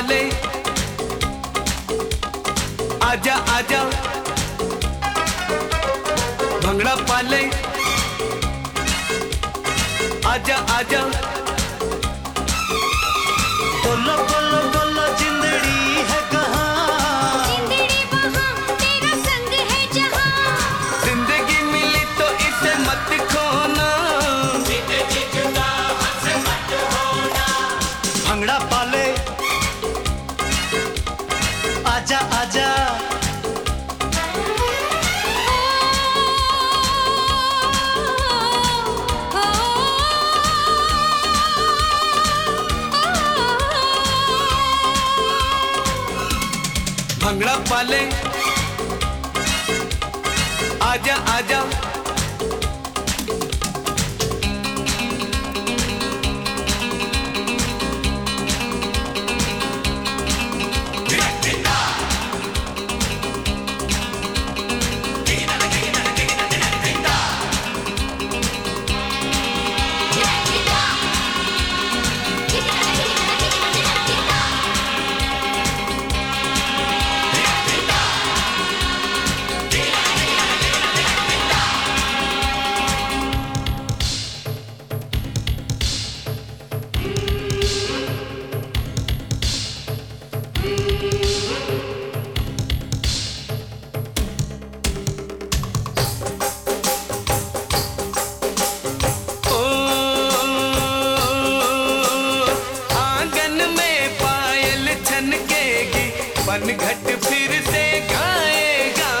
पाले आजा आजा, भंगड़ा पाले आजा आजा। बोलो बोलो बोलो जिंदड़ी है कहाँ? जिंदड़ी वहाँ, तेरा संग है जहाँ। जिंदगी मिली तो इसे मत खोना, भंगड़ा पाले आजा आजा। भंगड़ा पाले आजा आजा। घट फिर से गाएगा,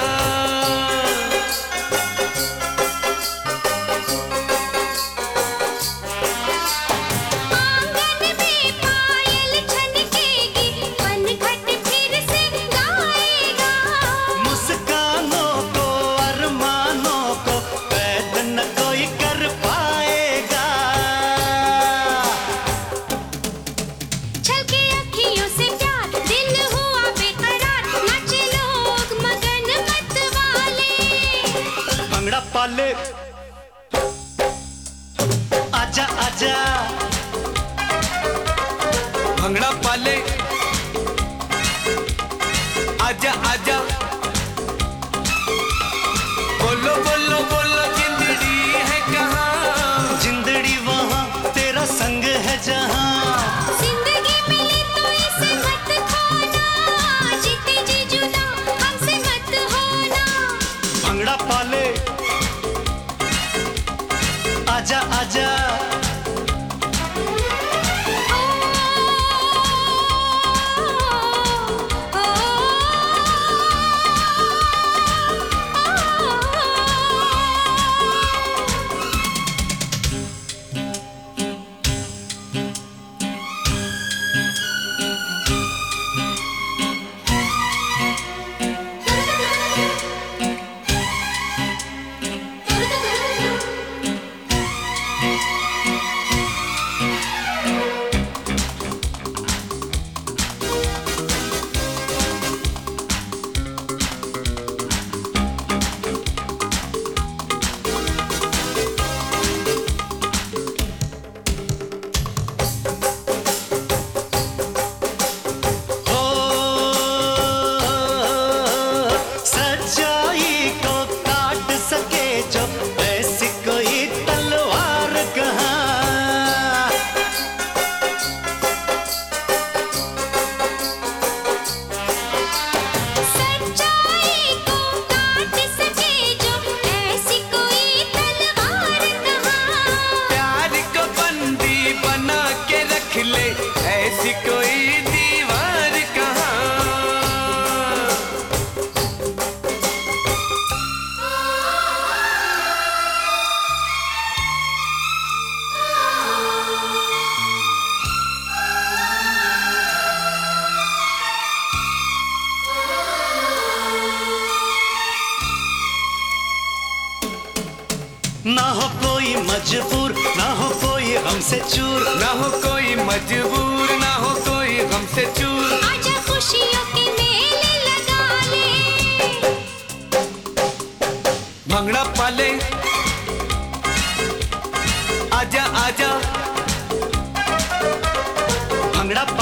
आंगन में पायल छनकेगी, पनघट फिर से गाएगा। मुस्कानों को अरमानों को कैद न कोई कर पाएगा। छलके अखियों से प्यार, दिल हुआ बेकरार, नाचे लोग मगन मत वाले। भंगड़ा पाले आजा आजा। भंगड़ा पाले आजा आजा। बोलो बोलो बोलो जिंदड़ी है कहाँ? जिंदड़ी वहाँ, तेरा संग है जहाँ। जिंदगी मिली तो इसे मत खोना, जीते जी जुदा हमसे मत होना। भंगड़ा पाले आजा आजा। ऐसी कोई दीवार कहाँ? ना हो कोई मजबूर, ना हो कोई हमसे चूर, ना हो कोई मजबूर, ना हो कोई हमसे चूर। आजा खुशियों के मेले लगा ले, भंगड़ा पाले आजा आजा। भंगड़ा